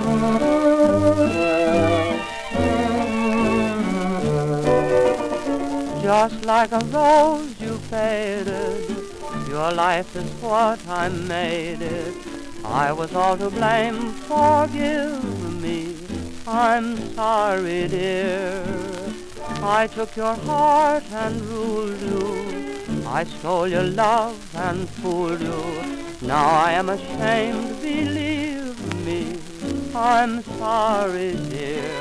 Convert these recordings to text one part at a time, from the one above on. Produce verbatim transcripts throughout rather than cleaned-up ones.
Just like a rose you faded, your life is what I made it. I was all to blame, forgive me, I'm sorry, dear. I took your heart and ruled you, I stole your love and fooled you. Now I am ashamed, believe me, I'm sorry, dear.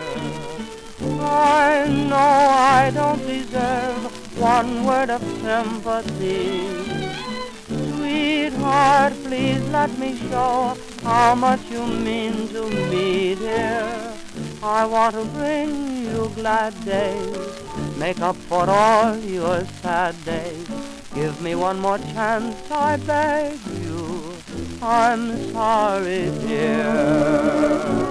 I know I don't deserve one word of sympathy. Sweetheart, please let me show how much you mean to me, dear. I want to bring you glad days, make up for all your sad days. Give me one more chance, I beg you. I'm sorry, dear.